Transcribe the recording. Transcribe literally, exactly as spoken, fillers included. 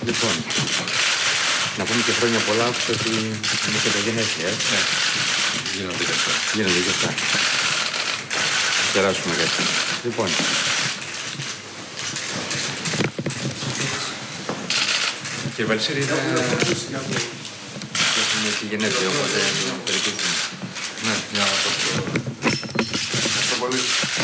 Λοιπόν, να πούμε και χρόνια πολλά, ότι είναι και τα γενέθλια, έτσι. Ναι, γίνονται και αυτά. Γίνονται και αυτά. Να περάσουμε κάτι. Λοιπόν. Κύριε Βαλσίρη, είναι... Έχουμε τη γενέθλια, οπότε να περιπτώσουμε. Ναι, μια να το πω. Ευχαριστώ πολύ.